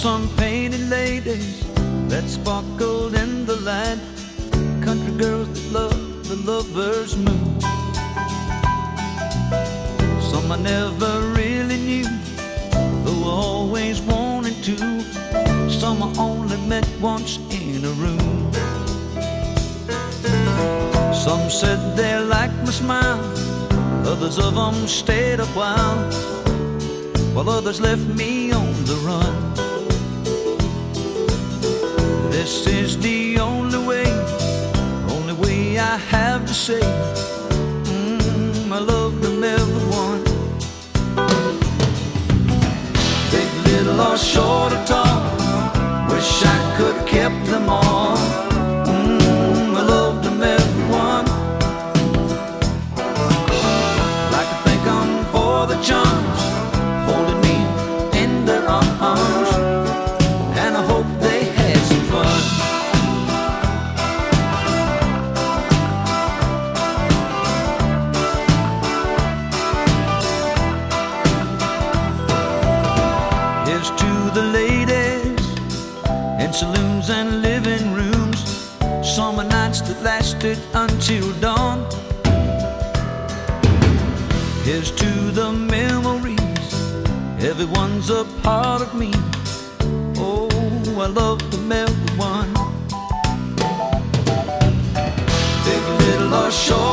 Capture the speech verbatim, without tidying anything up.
some painted ladies that sparkled in the light, country girls that love the lover's moon. Some I never really knew, though I always wanted to. Some I only met once in a room. Some said they liked my smile, others of them stayed a while, while others left me on the run. This is the only way, only way I have to say, mm, I love them everyone. Big, little, or short or tall, wish I could have kept them all. Mm, I love them everyone. Like to thank them for the charms, holding me in their arms, and I hope they had some fun. Here's to the ladies in saloons and living rooms, summer nights that lasted until dawn. Here's to the memories, everyone's a part of me. Oh, I love them everyone. Big, little, or short,